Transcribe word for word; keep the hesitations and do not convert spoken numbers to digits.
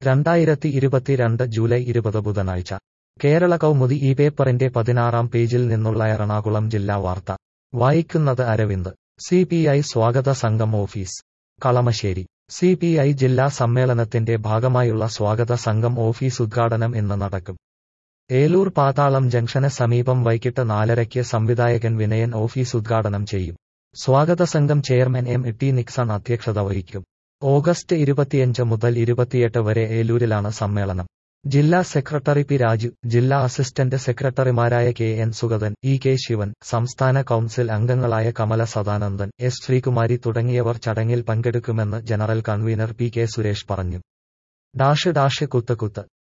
രണ്ടായിരത്തി ഇരുപത്തിരണ്ട് ജൂലൈ ഇരുപത് ബുധനാഴ്ച കേരള കൗമുദി ഈ പേപ്പറിന്റെ പതിനാറാം പേജിൽ നിന്നുള്ള എറണാകുളം ജില്ലാ വാർത്ത വായിക്കുന്നത് അരവിന്ദ്. സി പി ഐ സ്വാഗത സംഘം office Kalamassery. C P I ജില്ലാ സമ്മേളനത്തിന്റെ ഭാഗമായുള്ള സ്വാഗത സംഘം ഓഫീസ് ഉദ്ഘാടനം ഇന്ന് നടക്കും. ഏലൂർ പാതാളം ജംഗ്ഷന് സമീപം വൈകിട്ട് നാലരയ്ക്ക് സംവിധായകൻ വിനയൻ ഓഫീസ് ഉദ്ഘാടനം ചെയ്യും. സ്വാഗത സംഘം ചെയർമാൻ എം ടി നിക്സൺ അധ്യക്ഷത വഹിക്കും. ഓഗസ്റ്റ് ഇരുപത്തിയഞ്ച് മുതൽ ഇരുപത്തിയെട്ട് വരെ ഏലൂരിലാണ് സമ്മേളനം. ജില്ലാ സെക്രട്ടറി പി രാജു, ജില്ലാ അസിസ്റ്റന്റ് സെക്രട്ടറിമാരായ K N Sugathan, E K Sivan, സംസ്ഥാന കൗൺസിൽ അംഗങ്ങളായ കമല സദാനന്ദൻ, എസ് ശ്രീകുമാരി തുടങ്ങിയവർ ചടങ്ങിൽ പങ്കെടുക്കുമെന്ന് general convener P K Suresh പറഞ്ഞു. ഡാഷ് ഡാഷ് കുത്ത് കുത്ത്